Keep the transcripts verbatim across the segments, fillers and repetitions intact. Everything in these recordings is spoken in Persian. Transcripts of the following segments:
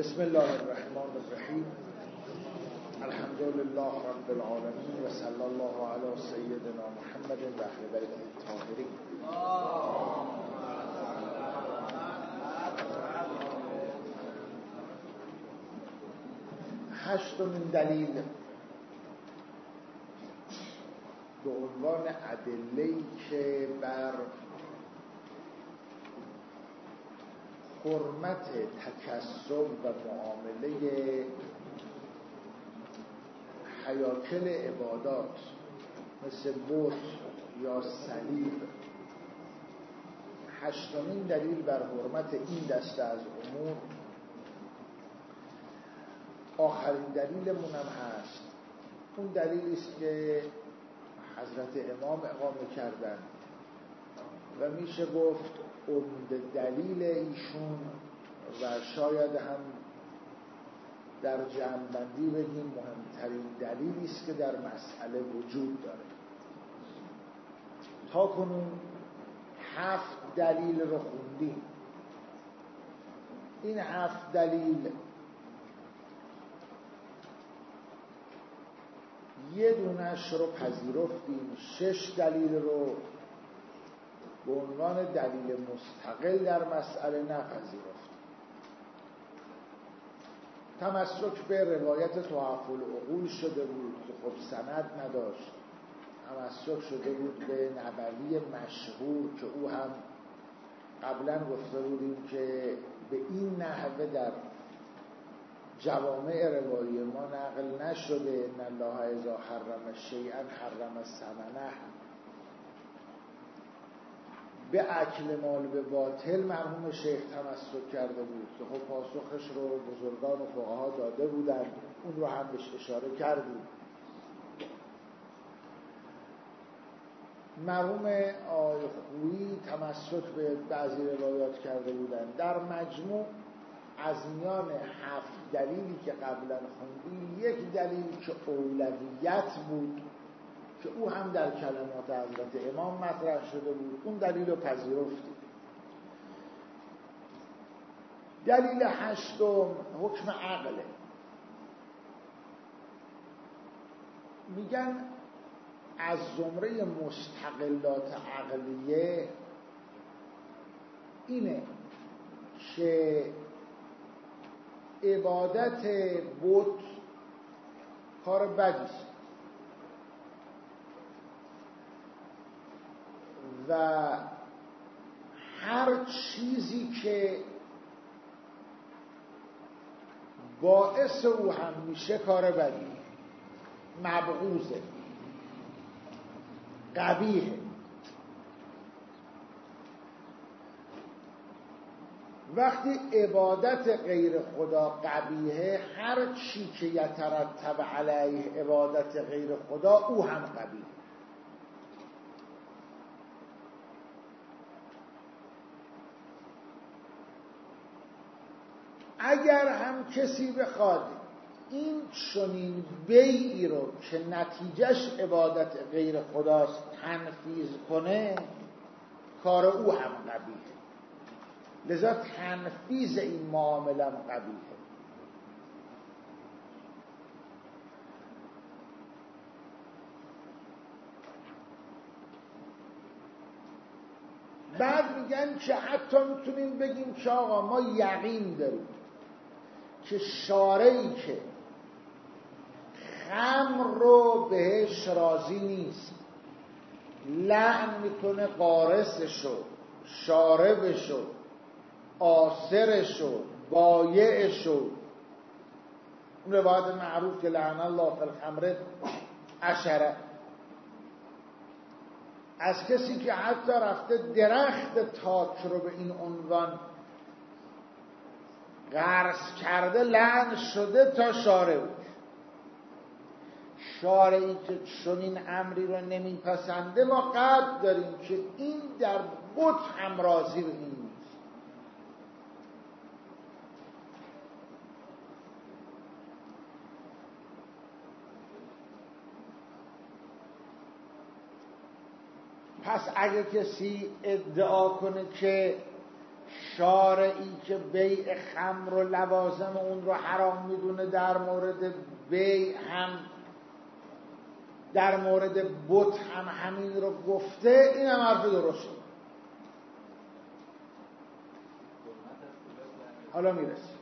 بسم الله الرحمن الرحیم. الحمد لله رب العالمین و صلی الله علی سیدنا محمد و اهل بیت الطاهرین. هشتمین دلیل به عنوان ادله‌ای که بر حرمت تکسب و معامله هیاکل عبادات مثل بت یا صلیب، هشتمین دلیل بر حرمت این دسته از امور، آخرین دلیلمون هم هست. اون دلیلی است که حضرت امام اقامه کردن و میشه گفت عمده دلیل ایشون و شاید هم در جمع‌بندی بگیم مهمترین دلیلی است که در مسئله وجود داره. تا کنون هفت دلیل رو خوندیم. این هفت دلیل یه دونش رو پذیرفتیم، شش دلیل رو به عنوان دلیل مستقل در مسئله نپذیرفتیم. تمسک به روایت تحف العقول شده بود که خب سند نداشت، تمسک شده بود به نبوی مشهور که او هم قبلا گفته بودیم که به این نحوه در جوامع روایی ما نقل نشده. ان الله اذا حرم شیئا حرم ثمنه. به اکل مال به باطل مرحوم شیخ تمسک کرده بود که خب پاسخش رو بزرگان و فقها داده بودن، اون رو هم بهش اشاره کردیم. مرحوم آقای خویی تمسک به بعضی روایات کرده بودن. در مجموع از میان هفت دلیلی که قبلا خوندیم، یک دلیل که اولویت بود که او هم در کلمات حضرت امام مطرح شده بود، اون دلیل رو پذیرفتیم. دلیل هشتم حکم عقله. میگن از زمره مستقلات عقلیه اینه که عبادت بت کار بدیست و هر چیزی که باعث او هم میشه کار بدی، مبغوضه، قبیحه. وقتی عبادت غیر خدا قبیحه، هر چی که یترتب علیه عبادت غیر خدا او هم قبیحه. اگر هم کسی بخواد این چنین بیعی رو که نتیجهش عبادت غیر خداست تنفیذ کنه، کار او هم قبیحه. لذا تنفیذ این معامله هم قبیحه. بعد میگن که حتی میتونیم بگیم که آقا ما یقین داریم که شارعی که خمر رو بهش راضی نیست، لعن میکنه قارسشو، شاربشو، آسرشو، بایعشو. اون روایت معروف که لعن الله فی الخمر عشره، از کسی که حتی رفته درخت تاک رو به این عنوان غرس کرده لعن شده تا شارع. شارعی که چنین امری رو نمیپسنده ما قطع داریم که این در بت هم راضی به این نیست. پس اگه کسی ادعا کنه که شارعی که بیع خمر و لوازم اون رو حرام میدونه در مورد بیع هم در مورد بت هم همین رو گفته، این هم حرف درسته. حالا میرسیم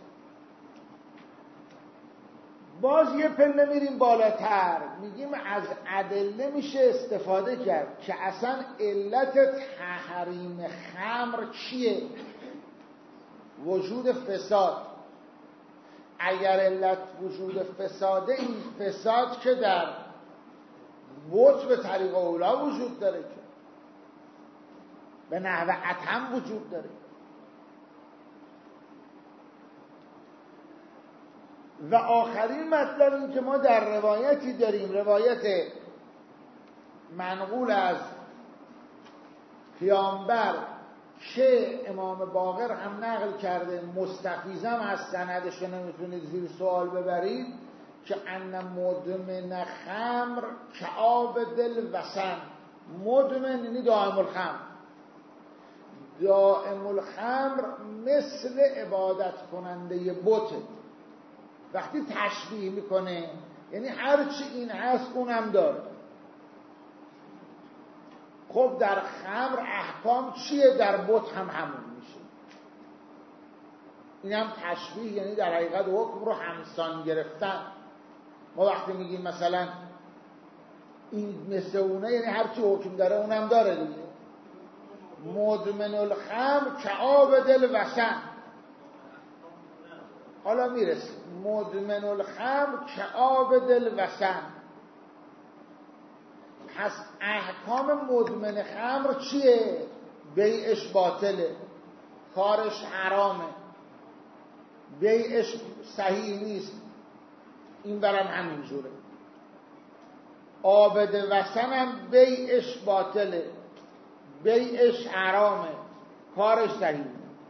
باز یه پله میریم بالاتر، میگیم از ادله میشه استفاده کرد که اصلا علت تحریم خمر چیه؟ وجود فساد. اگر علت وجود فساده، این فساد که در بت به طریق اولا وجود داره، که به نحو اتم وجود داره. و آخرین مطلب این که ما در روایتی داریم، روایت منقول از پیامبر که امام باقر هم نقل کرده، مستفیضم از سندش نمیتونید زیر سوال ببرید، که ان مدمن خمر کآب دل وسن. مدمن یعنی دائم الخمر. دائم الخمر مثل عبادت کننده بته. وقتی تشبیه میکنه یعنی هرچی این هست اونم داره. خب در خمر احکام چیه؟ در بت هم همون میشه. این هم تشبیه، یعنی در حقیقت حکم رو همسان گرفتن. ما وقتی میگیم مثلا این مثل اونه، یعنی هرچی حکم داره اونم داره دیگه. مدمن الخمر کآب دل وسن. حالا میرسیم. مدمن الخمر کآب دل وسن. پس احکام مدمن خمر چیه؟ بیعش باطله، کارش حرامه، بیعش صحیح نیست. این برم همینجوره. عابد وسن هم بیعش باطله، بیعش حرامه، کارش صحیح.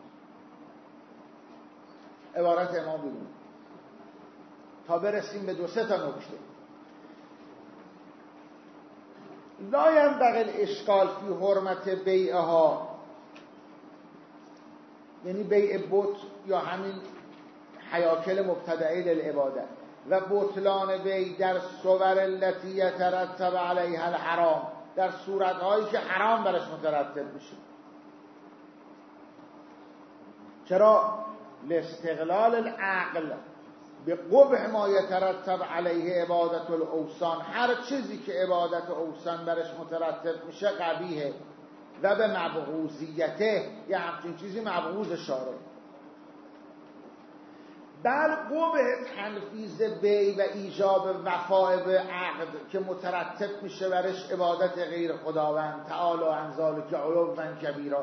عبارت امام بگیم تا برسیم به دو سه تا نکته. لا ینبغی الاشکال فی حرمت بیعها، یعنی بیع بت یا همین حیاکل مبتدعه للعبادت، و بطلان بیع در صور التي یترتب علیها الحرام، در صورتهایی که حرام برش مترتب میشه. چرا؟ لاستقلال العقل به قبح ما یترتب علیه عبادت الاوثان. هر چیزی که عبادت اوثان برش مترتب میشه قبیحه، و به مبغوضیته، یه همچین چیزی مبغوض شارع. بل قبح تنفیذ بیع و ایجاب وفاء به عقد که مترتب میشه برش عبادت غیر خداوند تعالی عن ذلک علوا کبیرا.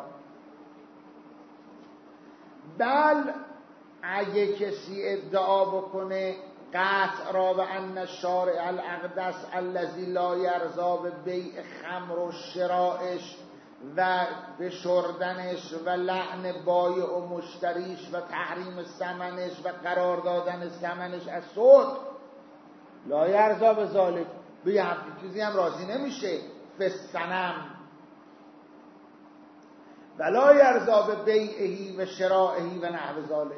بل اگه کسی ادعا بکنه قطع را به ان الشارع الاقدس الذی لا یرضا به بیع خمر و شرائش و بشردنش و لعن بایع و مشتریش و تحریم ثمنش و قرار دادن ثمنش از سود، لا یرضا به ذالک، به همچین چیزی هم راضی نمیشه. فسنم ولا یرضا به بیعهی و شرائهی و نحو ذالک.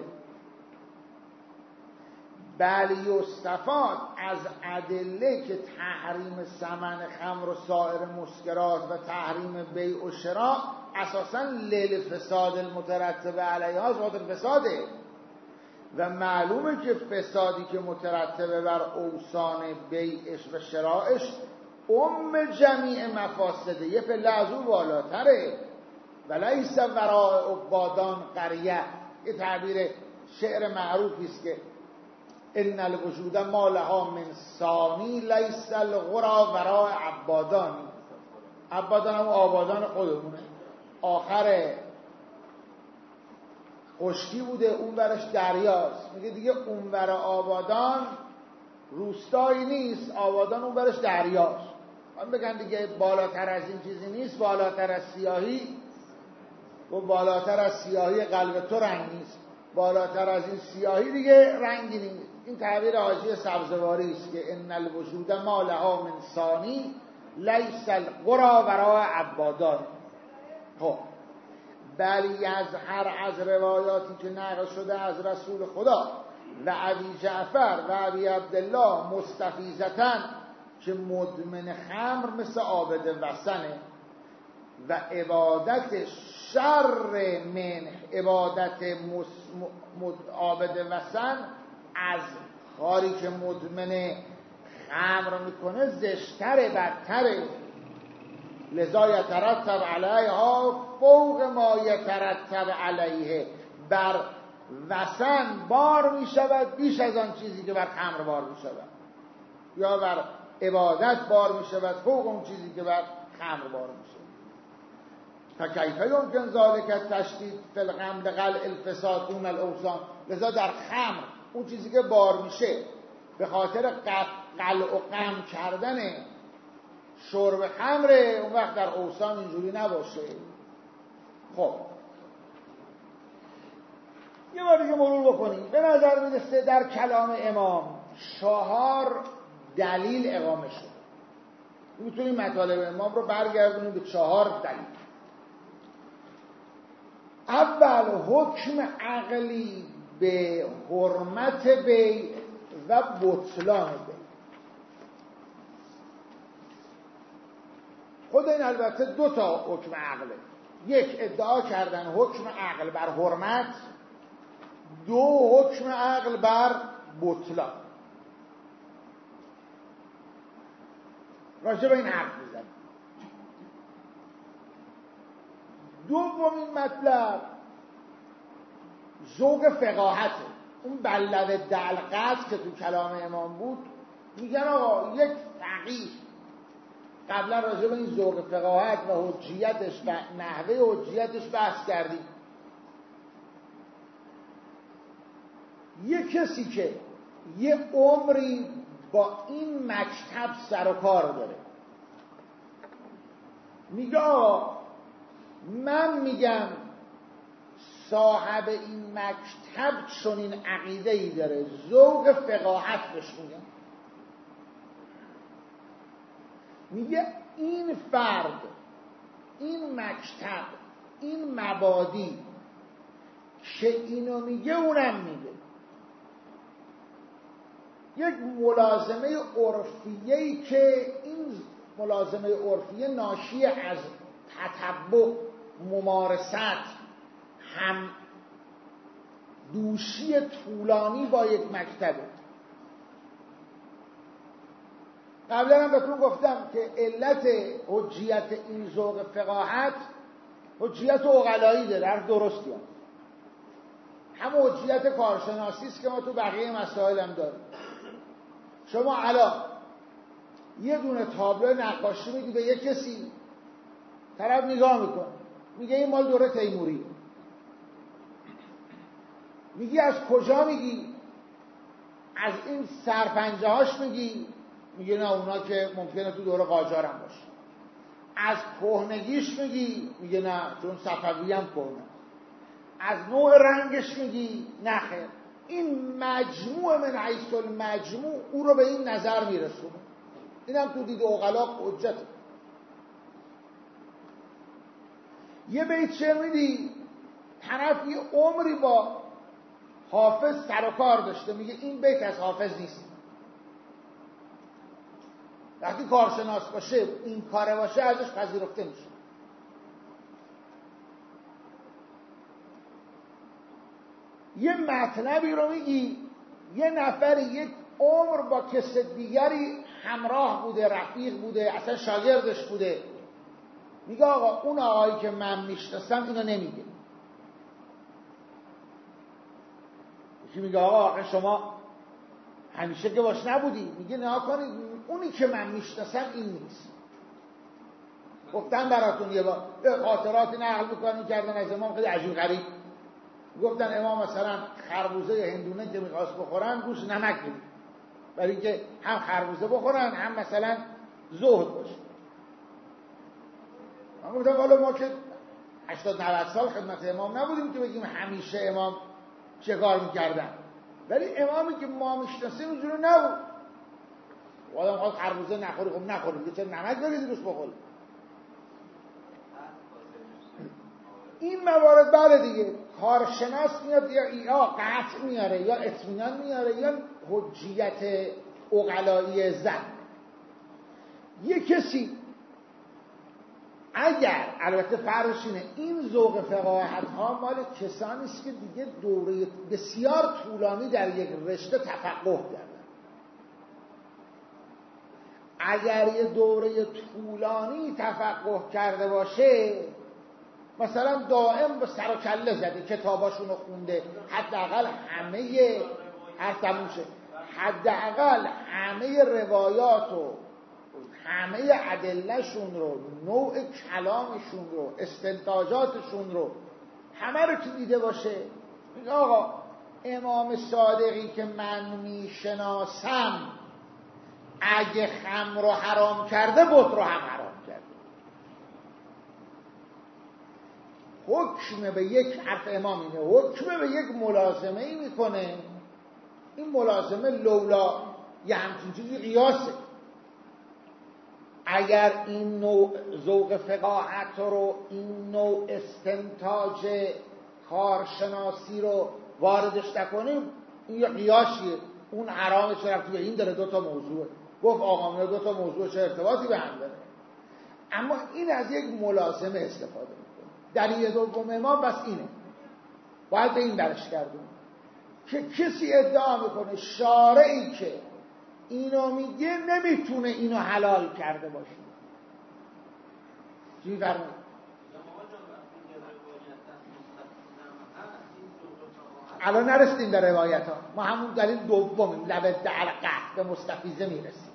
بل یستفاد از ادله که تحریم ثمن خمر و سایر مسکرات و تحریم بیع و شراء اساساً للفساد المترتب علیها ذات فساده، و معلومه که فسادی که مترتب بر اوثان بیعش و شرائش ام جمیع مفاسده، یه پله از اون بالاتره. ولیس وراء عبادان قریه، یه تعبیر شعر معروفی است که ان الوجود ما لها من ثانی لیس الغرا وراء عبادان. عبادان هم آبادان خودمونه، آخر خشکی بوده، اون برش دریاست. میگه دیگه اون بر آبادان روستایی نیست، آبادان اون برش دریاست. من بگن دیگه بالاتر از این چیزی نیست، بالاتر از سیاهی و بالاتر از سیاهی قلب تو رنگ نیست، بالاتر از این سیاهی دیگه رنگی نیست. این تعبیر حاجی سبزواری است که ان الوجود ما لها من ثانی لیس القرى وراء عبادان. خب بل یظهر از روایاتی که نقل شده از رسول خدا و ابی جعفر و ابی عبدالله مستفیضتن که مدمن خمر مثل عابد وثنه و عبادت شر من عبادت عابد وثن از کاری که مدمن خمر میکنه زشتره بدتره، لذا یترتب علیها فوق ما یترتب علیه، بر وثن بار میشود بیش از آن چیزی که بر خمر بار میشود، یا بر عبادت بار میشود فوق اون چیزی که بر خمر بار میشود. فکیف یمکن ذلک التشدید فی الغمر قلع الفساد دون الاوثان، لذا در خمر اون چیزی که بار میشه به خاطر قلع و غم کردن شرب خمره، اون وقت در اوثان اینجوری نباشه. خب یه بار دیگه مرور بکنیم. به نظر میرسه در کلام امام چهار دلیل اقامه شد. میتونیم مطالب امام رو برگردونیم به چهار دلیل. اول حکم عقلی به حرمت بیع و بطلان بیع. خود این البته دو تا حکم عقله. یک، ادعا کردن حکم عقل بر حرمت، دو حکم عقل بر بطلان. راجع به این حرف میزنیم. دومین مطلب ذوق فقاهته. اون بلد دلقت که تو کلام امام بود، میگن آقا یک فقیه، قبلا راجع به این ذوق فقاهت و حجیتش و نحوه حجیتش بحث کردیم. یه کسی که یه عمری با این مکتب سر و کار داره، میگه آقا من میگم صاحب این مکتب چون این عقیده ای داره، ذوق فقاهت بهش میگم، میگه این فرد، این مکتب، این مبادی که اینو میگه اونم میگه، یک ملازمه عرفیه‌ای که این ملازمه عرفیه ناشی از تتبع، ممارست، هم دوشی طولانی با یک مکتبه. قبلا هم بهتون گفتم که علت حجیت این ذوق فقاهت حجیت عقلایی داره، حرف درستی هم هم حجیت کارشناسی است که ما تو بقیه مسائل هم داریم. شما الان یه دونه تابلو نقاشی میدی به یک کسی، طرف نگاه میکنه میگه این مال دوره تیموریه. میگی از کجا میگی؟ از این سرپنجه هاش میگی؟ میگه نه اونا که ممکنه تو دوره قاجار هم باشه. از کهنگیش میگی؟ میگه نه چون صفوی هم کهنه. از نوع رنگش میگی؟ نه خیر. این مجموع من حیث المجموع او رو به این نظر میرسونه. این هم تو دید عقلا حجته. یه بیت شعر میدی، طرف یه عمری با حافظ سر و کار داشته، میگه این بیت از حافظ نیست. وقتی کارشناس باشه، این کاره باشه، ازش پذیرفته میشه. یه مطلبی رو میگی، یه نفری یک عمر با کس دیگری همراه بوده، رفیق بوده، اصلا شاگردش بوده، میگه آقا اون آقایی که من میشناسم اینو نمیگه. یکی میگه آقا آقا شما همیشه که باش نبودی، میگه نه کنید اونی که من میشناسم این نیست. گفتن براتون یه بار خاطراتی نقل میکنن کردن از امام خیلی عجیب غریب. گفتن امام مثلا خربوزه هندونه که میخواست بخورن روش نمک بود، برای اینکه هم خربوزه بخورن هم مثلا زهد باشه. من گفتم حالا ما که هشتاد نود سال خدمت امام نبودیم که بگیم همیشه امام چه کار میکردن، ولی امامی که ما میشناسیم اینجوری نبود. آدم خواست خربوزه نخوری، خب نخوری، چرا نمک بریزی روش بخوری. این موارد بله دیگه کارشناس میاد یا یا قطع میاره یا اطمینان میاره یا حجیت عقلایی زن. یه کسی اگر البته فرضش اینه این ذوق فقاهت ها مال کسانی است که دیگه دوره بسیار طولانی در یک رشته تفقه کردن. اگر یه دوره طولانی تفقه کرده باشه، مثلا دائم به سر و کله زده، کتاباشونو خونده، حداقل همه هر تموشه حداقل همه روایات و همه ادلهشون رو، نوع کلامشون رو، استنتاجاتشون رو همه رو که دیده باشه، میگه آقا امام صادقی که من میشناسم اگه خمر رو حرام کرده بت رو هم حرام کرده. حکم به یک حرف امام اینه، حکم به یک ملازمه ای میکنه، این ملازمه لولا یه همچین چیزی قیاسه. اگر این نوع ذوق فقاهت رو، این نوع استنتاج کارشناسی رو واردش نکنیم، این یه قیاسیه. اون حرامه چه ربطی به این داره؟ دو تا موضوعه. گفت آقا من دو تا موضوع چه ارتباطی به هم داره؟ اما این از یک ملازمه استفاده میکنه. دلیل دوم امام بس اینه، باید به این برش کردون که کسی ادعا میکنه شارعی که اینو میگه نمیتونه اینو حلال کرده باشه. چی فرمایید؟ الان نرسیدیم به روایت ها، ما همون دلیل دومیم، لبد علقه به مستفیضه میرسیم.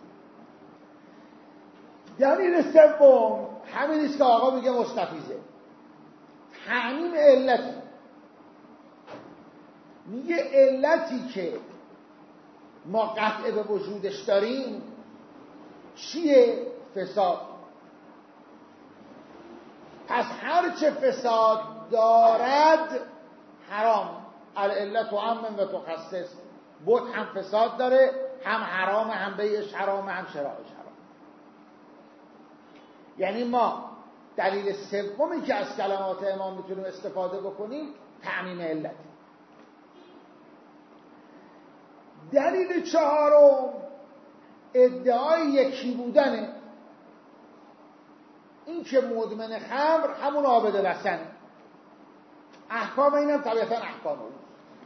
دلیل سوم همین است که آقا میگه مستفیضه، تعمیم علتی. میگه علتی که ما قطع به وجودش داریم چیه؟ فساد. پس هر چه فساد دارد حرام. العلت و عمم و تخصص. بت هم فساد داره، هم حرام، هم بیعش حرام، هم شرایش حرام. یعنی ما دلیل سومی که از کلمات امام میتونیم استفاده بکنیم تعمیم علت. دلیل چهارم ادعای یکی بودنه. این که مدمن خمر همون عابد وثنه. احکام اینم طبیعتا احکام اون.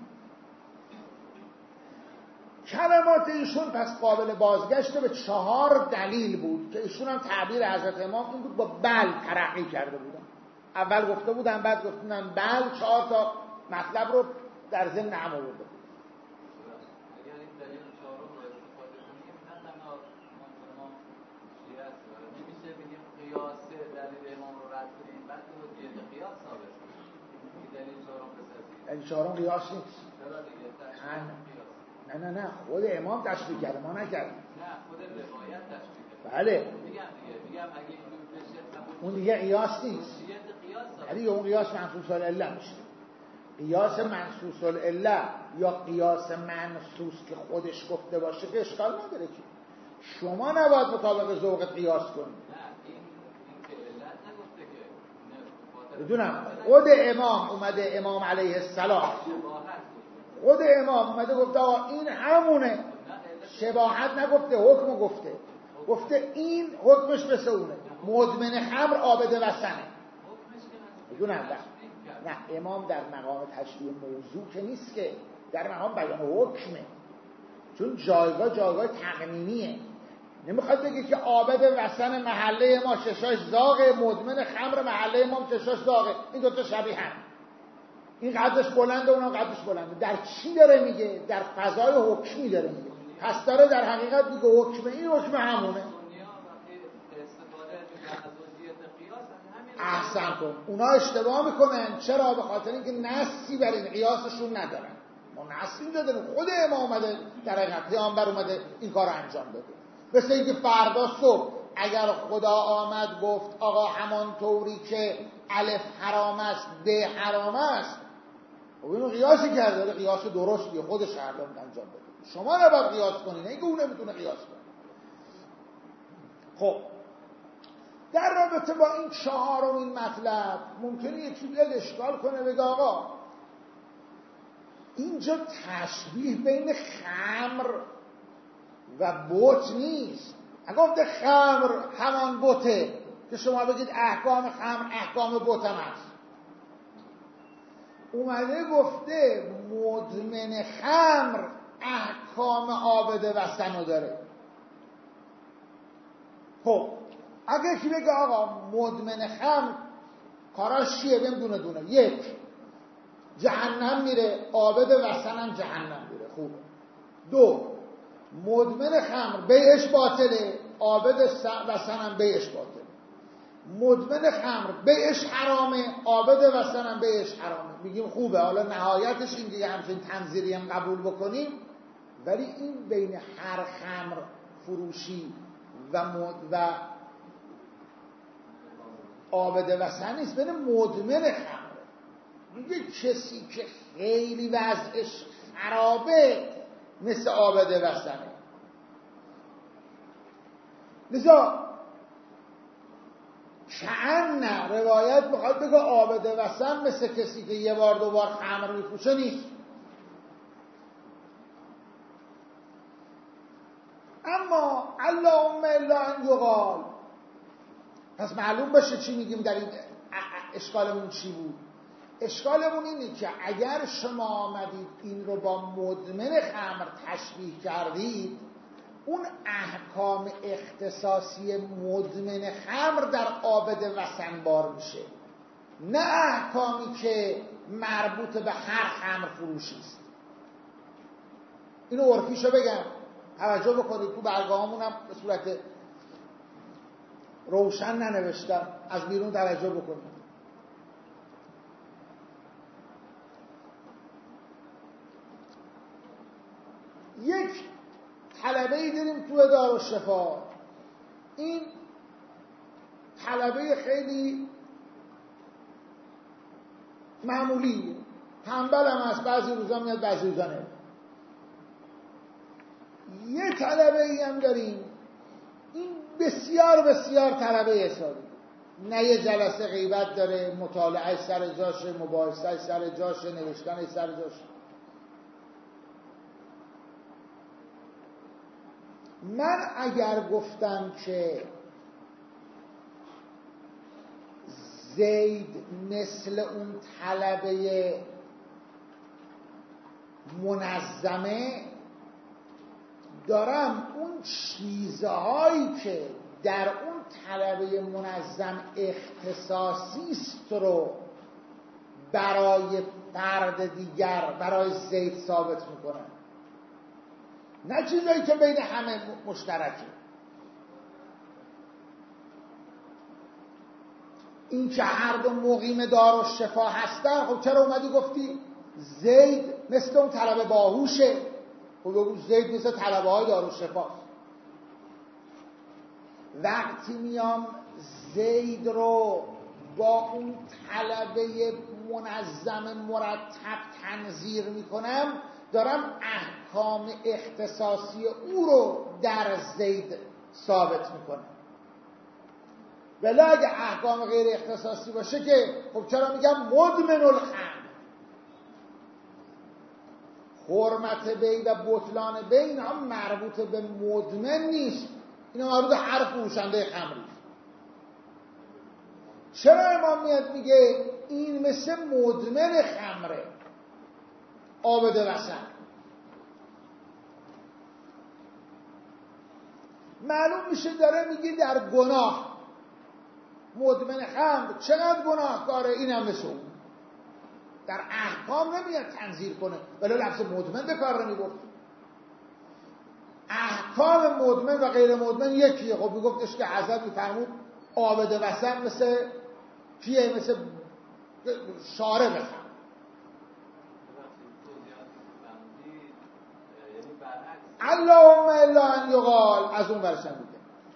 کلمات ایشون پس قابل بازگشت به چهار دلیل بود که ایشون هم تعبیر حضرت امام این بود، با بل ترقی کرده بودن. اول گفته بودن، بعد گفتن بل، چهار تا مطلب رو در ضمن هم آورده. این چهارم قیاس نیست. نه نه نه خود امام تشریح کرده، ما نکردیم. نه خود روایت تشریح کرده. بله میگم دیگه میگم اگه این اون دیگه قیاس نیست. ولی اون قیاس منصوص العله میشه. قیاس منصوص العله یا قیاس منصوص که خودش گفته باشه که اشکال نداره که شما نباید مطابق ذوق قیاس کنید. نه این این که علت نگفته که بدونم خود امام اومده، امام علیه السلام خود امام اومده گفته آقا این همونه، شباهت نگفته، حکم گفته. گفته این حکمش مثل اونه، مدمن خمر عابد وثنه. بدونم نه امام در مقام تشریح موضوع که نیست، که در مقام بیان حکمه، چون جایگاه جایگاه تقنینیه. نمیخواد بگه که عابد وثن محله ما چشاش زاغه، مدمن خمر محله ما چشاش زاغه، این دوتا شبیه هم، این قدش بلنده اونم قدش بلنده. در چی داره میگه؟ در فضای حکمی داره میگه. پس داره در حقیقت میگه حکم این حکم همونه. احسن کن. اونا اشتباه میکنن. چرا؟ به خاطر اینکه نصی بر این قیاسشون ندارن. ما نصی نداریم. خود امام اومده در حقیقت پیامبر اومده این کار انجام داده. مثل اینکه فردا صبح اگر خدا آمد گفت آقا همان طوری که الف حرام است ب حرام است، و اینو قیاسی کرده، قیاس درستیه، خودش هردم انجام بده. شما نباید قیاس کنید، نه اینکه اون نمیتونه قیاس کنه. خب در رابطه با این چهارمین مطلب ممکنه یه چیزی اشکال کنه، بگه آقا اینجا تشبیه بین خمر و بت نیست. اگه گفته خمر همان بته که شما بگید احکام خمر احکام بت هم هست، اومده گفته مدمن خمر احکام عابد وثن داره. خب اگه کی بگه آقا مدمن خمر کاراش چیه؟ بهم دونه دونه. یک، جهنم میره، عابد وثن هم جهنم میره. خوبه. دو، مدمن خمر بیعش باطله، عابد وثن هم بیعش باطله. مدمن خمر بیعش حرامه، عابد وثن هم بیعش حرامه. میگیم خوبه، حالا نهایتش این که همچین تنظیری هم قبول بکنیم، ولی این بین هر خمر فروشی و مد و عابد وثن نیست، بین مدمن خمر. میگه کسی که خیلی وضعش خرابه مثل عابد وثنه. لذا کأن روایت بخواد بگه عابد وثن مثل کسی که یه بار دو بار خمر میفروشه نیست. اما اللهم الا ان یقال، پس معلوم باشه چی میگیم در این اشکالمون چی بود. اشکالمون اینه که اگر شما آمدید این رو با مدمن خمر تشبیه کردید، اون احکام اختصاصی مدمن خمر در عابد وثن بار میشه، نه احکامی که مربوط به هر خمر فروشی است. اینو عرفیشو بگم، توجه بکنید. تو برگاهامون هم به صورت روشن ننوشتم، از بیرون توجه بکنید. یک طلبه‌ای داریم تو دارالشفا، این طلبه خیلی معمولی، تنبل هم هست، بعضی روزا میاد بعضی روزا نمیاد. یه طلبه‌ای هم داریم این بسیار بسیار طلبه حسابی، نه یه جلسه غیبت داره، مطالعه سر جاشه، مباحثه سر جاشه، نوشتن سر جاشه. من اگر گفتم که زید مثل اون طلبه منظمه، دارم اون چیزهایی که در اون طلبه منظم اختصاصی است رو برای فرد دیگر، برای زید ثابت میکنم، نه چیزایی که بین همه مشترکه. این که هر دو مقیم دارالشفا هستن، خب چرا اومدی گفتی زید مثل اون طلبه باهوشه؟ خب بگو زید مثل طلبه های دارالشفا. وقتی میام زید رو با اون طلبه منظم مرتب تنظیر میکنم، دارم احکام اختصاصی او رو در زید ثابت میکنم. ولی اگه احکام غیر اختصاصی باشه که خب چرا میگم مدمن الخمر؟ حرمت بی و بطلان بی اینا مربوط به مدمن نیست، اینا مربوط به هر فروشنده خمری. چرا امام میاد میگه این مثل مدمن خمره، عابد وثن؟ معلوم میشه داره میگه در گناه مدمن خمر چقدر گناهکاره، اینم مثل اون. در احکام نمیاد تنظیر کنه، ولی لفظ مدمن به کار نمیبرد. احکام مدمن و غیر مدمن یکیه. خب میگفتش که حضرت میفرمود عابد وثن مثل کیه؟ مثل شارع بخم. اللهم الا ان یقال، از اون ورشن میگه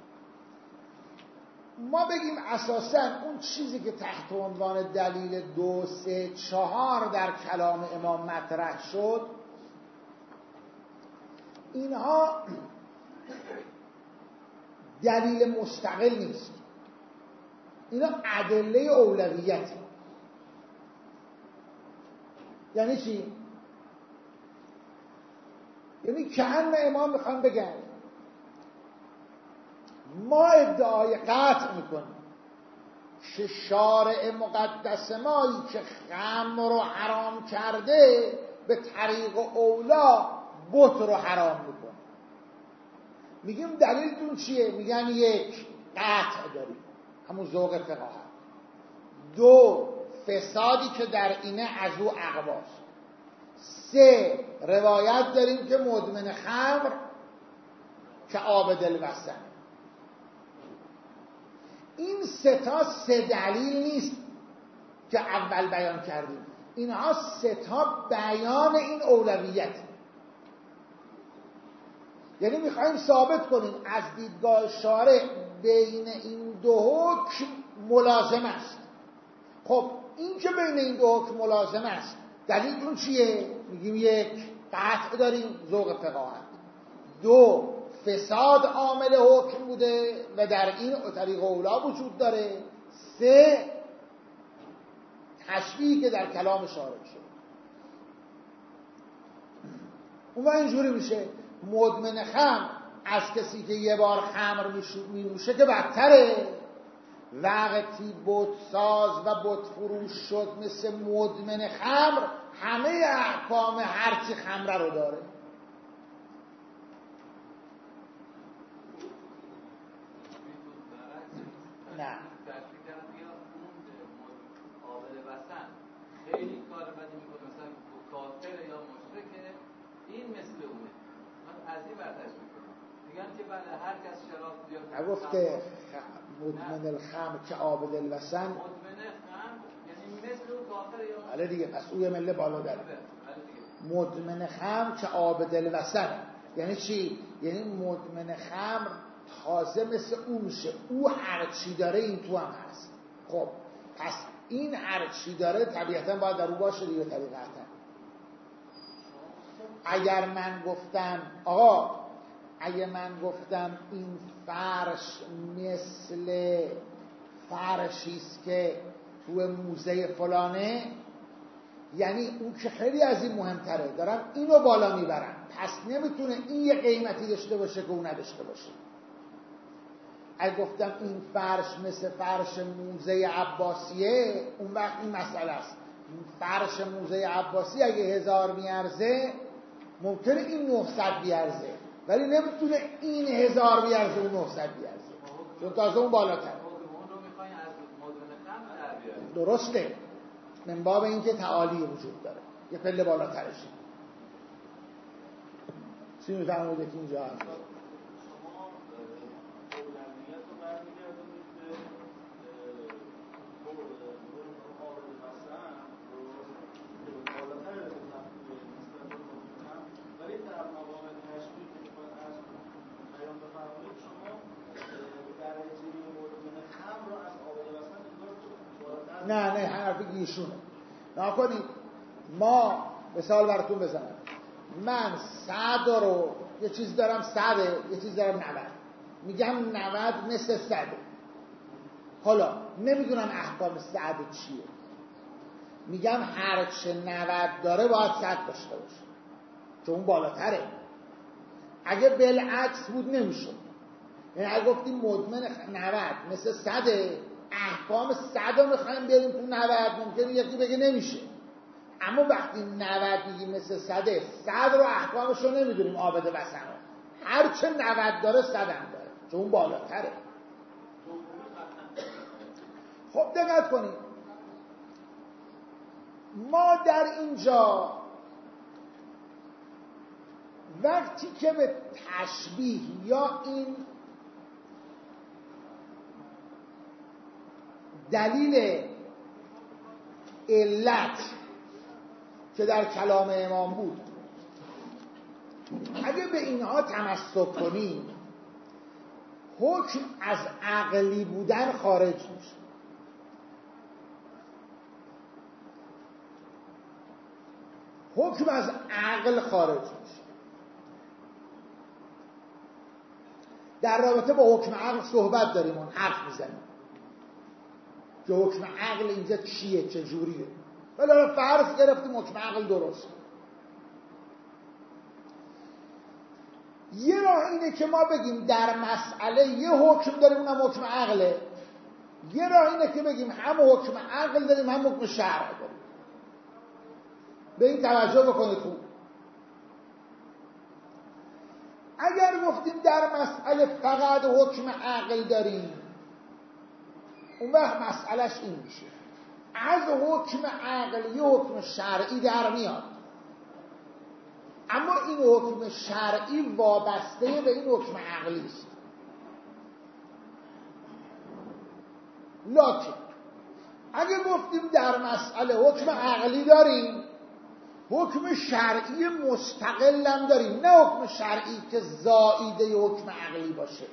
ما بگیم اساساً اون چیزی که تحت عنوان دلیل دو سه چهار در کلام امام مطرح شد، اینها دلیل مستقل نیست. اینا ادله اولویت. یعنی چی؟ یعنی کأن امام میخوان بگن ما ادعای قطع میکنیم که شارع مقدس مایی که خمر رو حرام کرده به طریق اولا بت رو حرام میکنه. میگیم دلیلتون چیه؟ میگن یک، قطع داریم، همون ذوق فقاهت. دو، فسادی که در اینه از او اقواست. سه، روایت داریم که مدمن خمر که عابد الوثن. این سه تا سه دلیل نیست که اول بیان کردیم، اینها سه تا بیان این اولویت. یعنی میخوایم ثابت کنیم از دیدگاه شارع بین این دو حکم ملازم است. خب این که بین این دو حکم ملازم است دلیلتون چیه؟ میگیم یک، قطع داریم، ذوق فقاهت. دو، فساد عامل حکم بوده و در این طریق اولا وجود داره. سه، تشبیهی که در کلام شارع شده. اون اینجوری میشه مدمن خمر از کسی که یه بار خمر مینوشه که بدتره. وقتی بتساز و بت فروش شد مثل مدمن خمر، همه احکام هرچی خمره رو داره. نه خیلی کار بدی میکنه، مثلا کافر یا مشرکه، این مثل اونه. من از این برتش میکنم. میگن که بله هر کس شراب بیاد نگفته مدمن الخمر که عابد الوثن. مدمن خمر یعنی مثل اون کافر یا مشرکه. بله دیگه، پس او یه مله بالا داره. مدمن خمر که عابد الوثن یعنی چی؟ یعنی مدمن خمر تازه مثل اون میشه، او هرچی داره این تو هم هست. خب پس این هرچی داره طبیعتا باید در او باشه دیگه طبیعتا. اگر من گفتم آقا اگر من گفتم این فرش مثل فرشیست که تو موزه فلانه، یعنی اون که خیلی از این مهمتره، دارم اینو بالا میبرم، پس نمیتونه این یه قیمتی داشته باشه که اون نداشته باشه. اگه گفتم این فرش مثل فرش موزه عباسیه، اون وقت این مسئله است. فرش موزه عباسی اگه هزار میارزه ممکنه این نهصد بیارزه، ولی نمیتونه این هزار بیارزه اون نهصد بیارزه، چون تازه اون بالاتر. درسته، من باب این که تعالی وجود داره، یه پله بالاترشه. چی میفهموده که اینجا هست؟ نه نه حرف گیشونه. نکنید ما مثال براتون بزنم، من صد رو یه چیز دارم صده، یه چیز دارم نود، میگم نود مثل صده. حالا نمیدونم احکام صد چیه، میگم هرچه نود داره باید صد داشته باشه چون اون بالاتره. اگه بالعکس بود نمیشد. یعنی اگه گفتیم مدمن نود مثل صده، احکام صد رو میخوایم بیاریم تو نود، ممکنه یکی بگه نمیشه. اما وقتی نود میگیم مثل صده، صد رو احکامش رو نمیدونیم عابد وثن رو، هرچه نود داره صد هم داره چون اون بالاتره. خب دقت کنید، ما در اینجا وقتی که به تشبیه یا این دلیل علت که در کلام امام بود، اگه به اینها تمسک کنیم، حکم از عقلی بودن خارج میشه. حکم از عقل خارج میشه. در رابطه با حکم عقل صحبت داریم، اون حرف میزنیم. که حکم عقل اینجا چیه چجوریه، ولی حالا فرض گرفتیم حکم عقل درست. یه راه اینه که ما بگیم در مسئله یه حکم داریم اونم حکم عقله، یه راه اینه که بگیم هم حکم عقل داریم هم حکم شرع داریم. به این توجه بکنید خوب. اگر گفتیم در مسئله فقط حکم عقل داریم، اون وقت مسئلهش این میشه از حکم عقل یه حکم شرعی در میاد، اما این حکم شرعی وابسته به این حکم عقلی است. لکن اگه گفتیم در مسئله حکم عقلی داریم، حکم شرعی مستقل هم داریم، نه حکم شرعی که زائیده حکم عقلی باشه.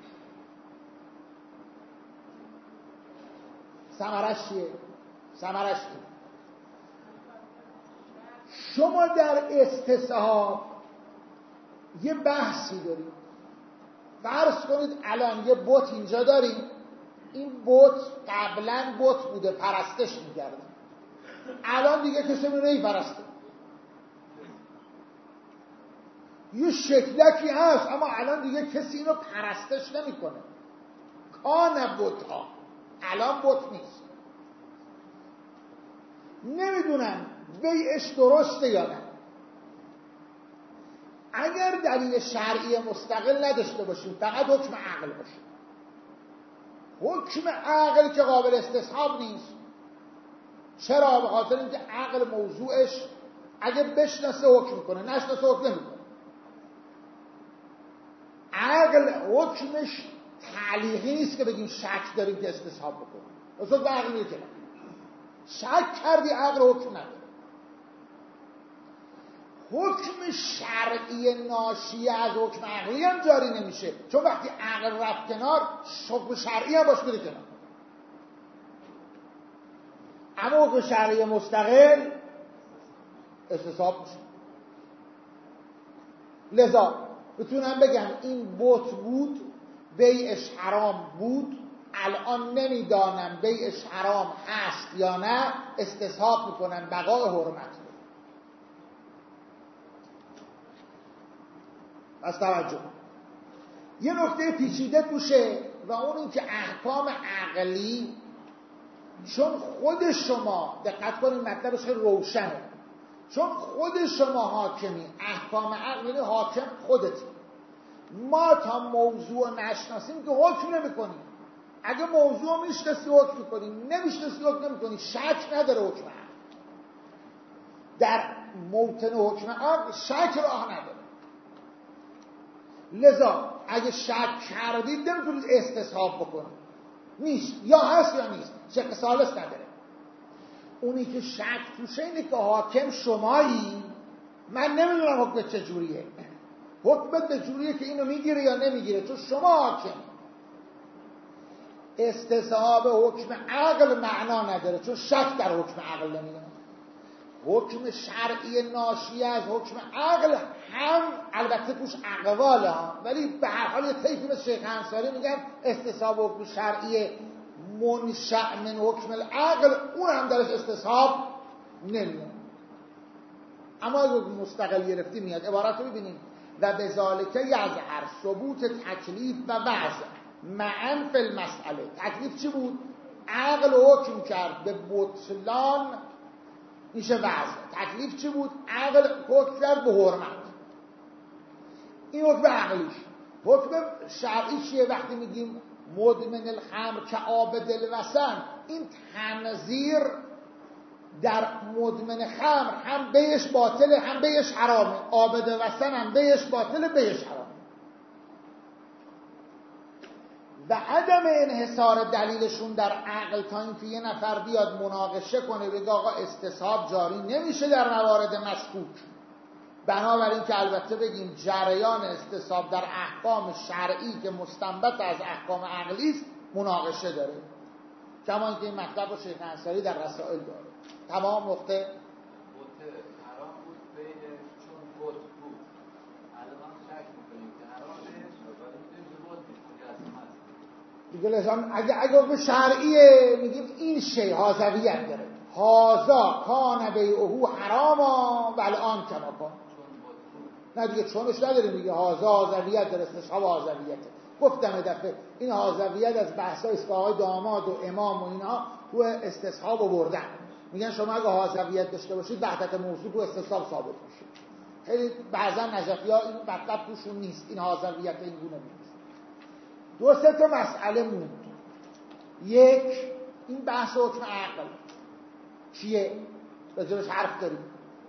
ثمرش چیه؟ ثمرش چیه؟ شما در استصحاب یه بحثی دارید. فرض کنید الان یه بت اینجا داریم، این بت قبلا بت بوده پرستش می‌کرده، الان دیگه کسی رو نمی‌پرسته، یه شکلکی هست اما الان دیگه کسی اینو پرستش نمی‌کنه. کان بت‌ها الان بت نیست. نمیدونم بیعش درسته یا نه. اگر دلیل شرعی مستقل نداشته باشیم، فقط حکم عقل باشه، حکم عقل که قابل استصحاب نیست. چرا؟ به خاطر اینکه عقل موضوعش اگه بشناسه حکم کنه، نشناسه حکم نمیکنه. عقل حکمش تعلیقی نیست که بگیم شک داریم که استصحاب بکنیم. اصلا به عقل میگه شک کردی عقل حکم نداره. حکم شرعی ناشی از حکم عقلی هم جاری نمیشه، چون وقتی عقل رفت کنار حکم شرعی هم باش میره کنار. اما حکم شرعی مستقل استصحاب میشه. لذا بتونم بگم این بت بود، بیعش حرام بود، الان نمیدانم بیعش حرام هست یا نه، استصحاب میکنم بقای حرمت. از توجه یه نکته پیچیده توشه و اون این که احکام عقلی، چون خود شما دقت کنید مطلبش خیلی روشنه، چون خود شما حاکمی، احکام عقلی حاکم خودت، ما تا موضوع نشناسیم که حکم نمی کنیم. اگه موضوع میشناسی حکم میکنیم، نمیشناسی حکم نمی کنیم. شک نداره حکم عقل، در موطن حکم عقل شک راه نداره. لذا اگه شک کردید نمیتونید استصحاب بکنید، نیست یا هست یا نیست، شک ثالث نداره. اونی که شک توشه اینه که حاکم شمایی، من نمیدونم حکم چجوریه، حکمت به جوریه که اینو میگیره یا نمیگیره، چون شما حاکم. استصحاب حکم عقل معنا نداره، چون شک در حکم عقل نمیده. حکم شرعی ناشی از حکم عقل هم البته توش اقواله ها، ولی به هر حال یه طیفی مثل شیخ انصاری میگن استصحاب حکم شرعی منشأ من حکم العقل، اون هم درش استصحاب نمیده. اما اگه مستقل گرفتی میاد عبارت رو ببینیم و به ذالک یظهر ثبوت تکلیف و وضع معا فی المسئله. تکلیف چی بود؟ عقل حکم کرد به بطلان، میشه وضع. تکلیف چی بود؟ عقل حکم کرد به حرمت. این حکم عقلیش. حکم شرعی چیه؟ وقتی میگیم مدمن الخمر که عابد الوثن، این تنظیر در مدمن خمر هم بیش باطله هم بیش حرامه، عابد وثن هم بیش باطله بیش حرامه. و عدم انحصار دلیلشون در عقل تا اینکه یه نفر بیاد مناقشه کنه بگه آقا استصحاب جاری نمیشه در موارد مشکوک، بنابراین که البته بگیم جریان استصحاب در احکام شرعی که مستنبط از احکام عقلی است مناقشه داره، کما اینکه این مطلب رو شیخ انصاری در رسائل داره. تمام نقطه حرام بود بین چون بود بود الان شک میکنیم که حرامه، ولی میدونیم که بود دیگه لازم اگه اگه به شرعیه میگیم این شی حاذویت داره، هازا کان بیعه حراما و الان کما کان. نه دیگه چونش نداریم دیگه، هازا حاذویت داره، استصحاب حاذویت. گفتم دفعه این حاذویت از بحثای اصلاحای داماد و امام و اینا تو استصحاب آوردن، میگن شما اگه حاذویت داشته باشید وحدت موضوع تو استصحاب ثابت میشه. خیلی بعضا نجفی‌ها این مطلب توشون نیست، این حاذویت این گونه نیست. دو سه تا مسئله موند. یک، این بحث حکم عقل چیه؟ راجعش حرف داریم.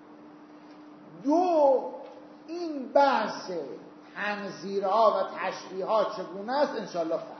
دو، این بحث تنظیرها و تشریحات چگونه است انشالله